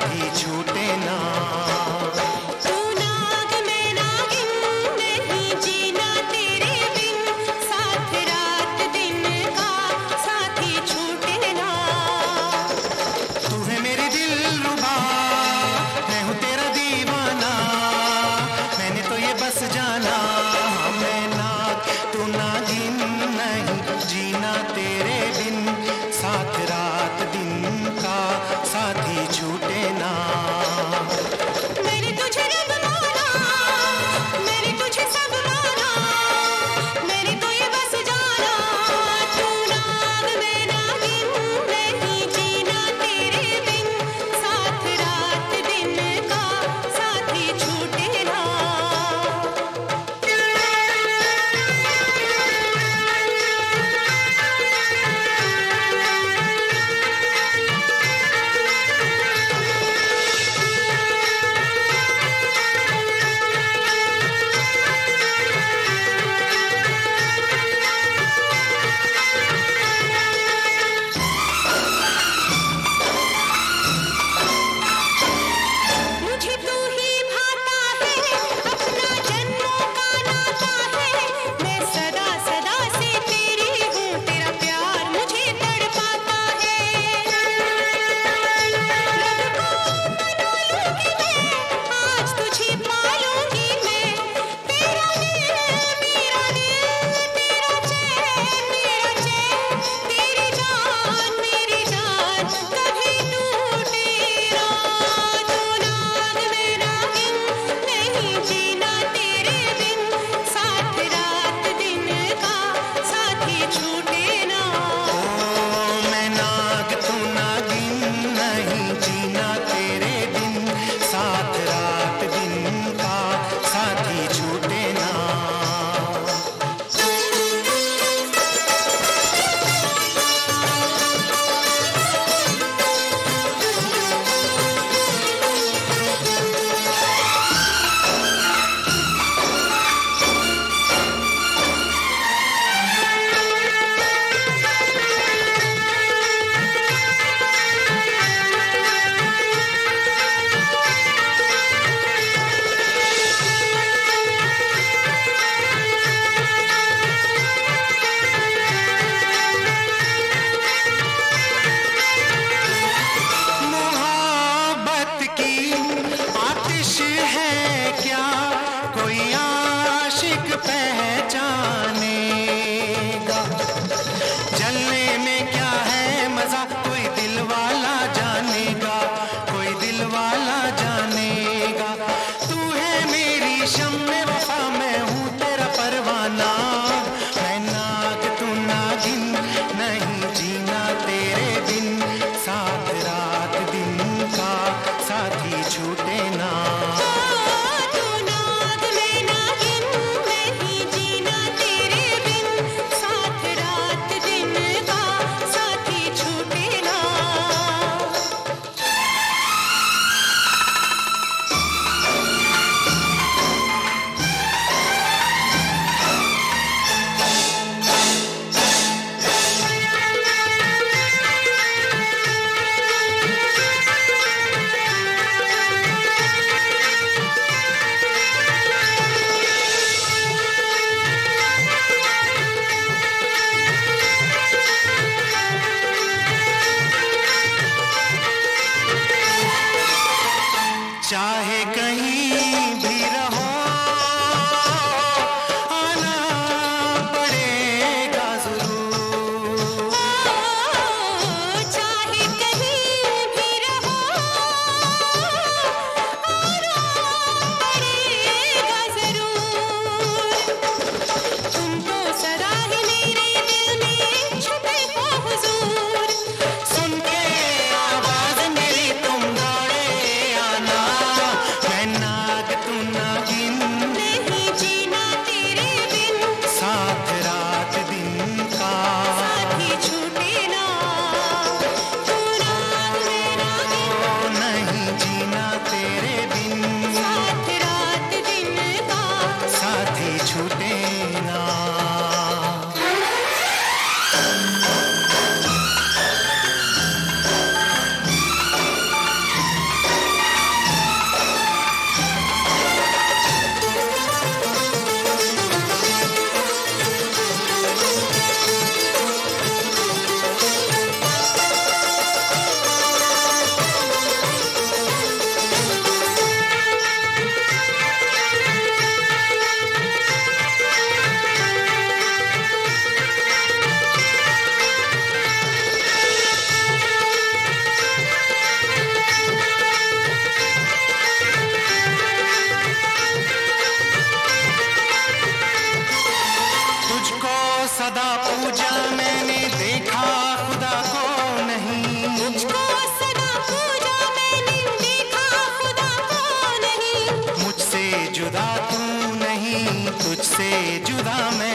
साथी छूटे ना। तू नाग मैं नागिन, नहीं जीना तेरे बिन, साथ रात दिन का साथी छूटे ना। तू है मेरी दिलरुबा, मैं हूँ तेरा दीवाना, मैंने तो ये बस जाना। मैं नाग तू नागिन, नहीं जीना तेरे बिन, साथ रात दिन का साथी छूटे ना। मैंने तुझे रब माना, मैंने तुझे सब माना, मैंने तो ये बस जाना। तू नाग मैं नागिन, नहीं जीना तेरे बिन, साथ रात दिन का साथी छूटे ना। मुझे तू ही भाता है, अपना जन्मों का नाता है, मैं सदा सदा से तेरी हूँ, तेरा प्यार मुझे तड़पाता है। रब को मना लूंगी मैं, आज तुझे पालूंगी मैं, तेरा दिल मेरा दिल, तेरा चैन मेरा चैन, तेरी जान मेरी जान कभी टूटे ना। तू नाग मैं नागिन, नहीं जीना तेरे बिन, साथ रात दिन का साथी छूटे ना। ओ मैं नाग तू नागिन, नहीं जीना तेरे बिन, साथ रात दिन का साथी छूटे ना। मोहब्बत की आतिश है क्या, कोई आशिक पहचानेगा, जलने में क्या है मजा कोई दिल वाला जानेगा, कोई दिल वाला जानेगा। तू है मेरी शम्मे वफा, मैं हूँ तेरा परवाना, मैं नाग तू नागिन, नहीं जीना तेरे बिन, साथ रात दिन का साथी छूटे ना। तू नाग मैं नागिन, नहीं जीना तेरे बिन, साथ रात दिन का साथी छूटे ना। चाहे कहीं भी रहो, आना पड़ेगा जरूर। चाहे कहीं भी रहो, आना पड़ेगा जरूर। तुम तो सदा ही मेरे दिल में छुपे हो हुजूर। सुन के आवाज मेरी तुम दौड़े आना, मैं से जुदा मैं